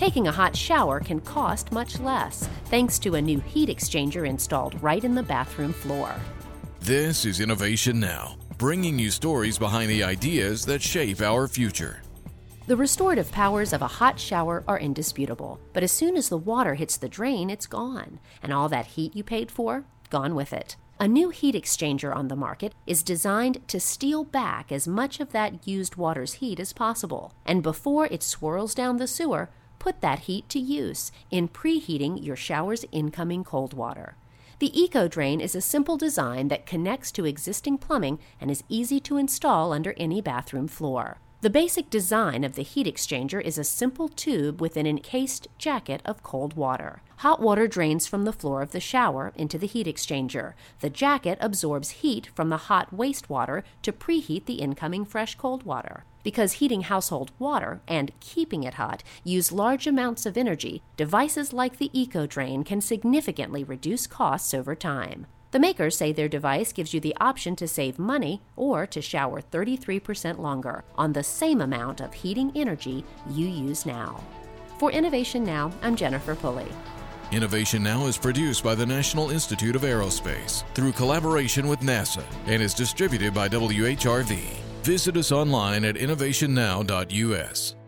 Taking a hot shower can cost much less, thanks to a new heat exchanger installed right in the bathroom floor. This is Innovation Now, bringing you stories behind the ideas that shape our future. The restorative powers of a hot shower are indisputable, but as soon as the water hits the drain, it's gone, and all that heat you paid for, gone with it. A new heat exchanger on the market is designed to steal back as much of that used water's heat as possible, and before it swirls down the sewer, put that heat to use in preheating your shower's incoming cold water. The EcoDrain is a simple design that connects to existing plumbing and is easy to install under any bathroom floor. The basic design of the heat exchanger is a simple tube with an encased jacket of cold water. Hot water drains from the floor of the shower into the heat exchanger. The jacket absorbs heat from the hot wastewater to preheat the incoming fresh cold water. Because heating household water and keeping it hot use large amounts of energy, devices like the EcoDrain can significantly reduce costs over time. The makers say their device gives you the option to save money or to shower 33% longer on the same amount of heating energy you use now. For Innovation Now, I'm Jennifer Pulley. Innovation Now is produced by the National Institute of Aerospace through collaboration with NASA and is distributed by WHRV. Visit us online at innovationnow.us.